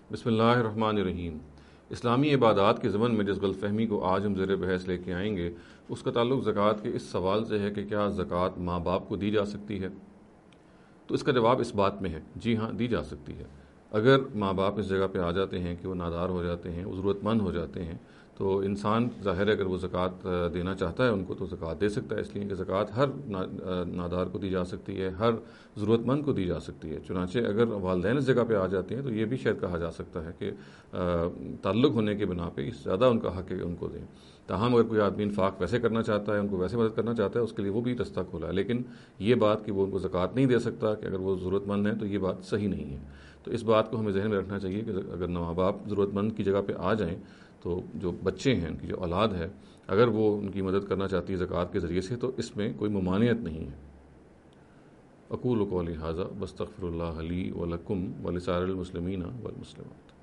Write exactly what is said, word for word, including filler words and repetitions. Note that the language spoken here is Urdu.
بسم اللہ الرحمن الرحیم۔ اسلامی عبادات کے ضمن میں جس غلط فہمی کو آج ہم زیر بحث لے کے آئیں گے اس کا تعلق زکوٰۃ کے اس سوال سے ہے کہ کیا زکوٰۃ ماں باپ کو دی جا سکتی ہے؟ تو اس کا جواب اس بات میں ہے، جی ہاں دی جا سکتی ہے۔ اگر ماں باپ اس جگہ پہ آ جاتے ہیں کہ وہ نادار ہو جاتے ہیں، وہ ضرورت مند ہو جاتے ہیں، تو انسان ظاہر ہے اگر وہ زکوٰۃ دینا چاہتا ہے ان کو تو زکوٰۃ دے سکتا ہے، اس لیے کہ زکوٰۃ ہر نادار کو دی جا سکتی ہے، ہر ضرورت مند کو دی جا سکتی ہے۔ چنانچہ اگر والدین اس جگہ پہ آ جاتے ہیں تو یہ بھی شاید کہا جا سکتا ہے کہ تعلق ہونے کے بنا پہ اس زیادہ ان کا حق ہے کہ ان کو دیں۔ تاہم اگر کوئی آدمی انفاق ویسے کرنا چاہتا ہے، ان کو ویسے مدد کرنا چاہتا ہے، اس کے لیے وہ بھی رستہ کھولا ہے، لیکن یہ بات کہ وہ ان کو زکوٰۃ نہیں دے سکتا کہ اگر وہ ضرورت مند ہیں تو یہ بات صحیح نہیں ہے۔ تو اس بات کو ہمیں ذہن میں رکھنا چاہیے کہ اگر ماں باپ ضرورت مند کی جگہ پہ آ جائیں تو جو بچے ہیں، ان کی جو اولاد ہے، اگر وہ ان کی مدد کرنا چاہتی ہے زکوٰۃ کے ذریعے سے تو اس میں کوئی ممانعت نہیں ہے۔ اقول قولی ھذا واستغفر اللہ لی ولکم ولسائر المسلمین والمسلمات۔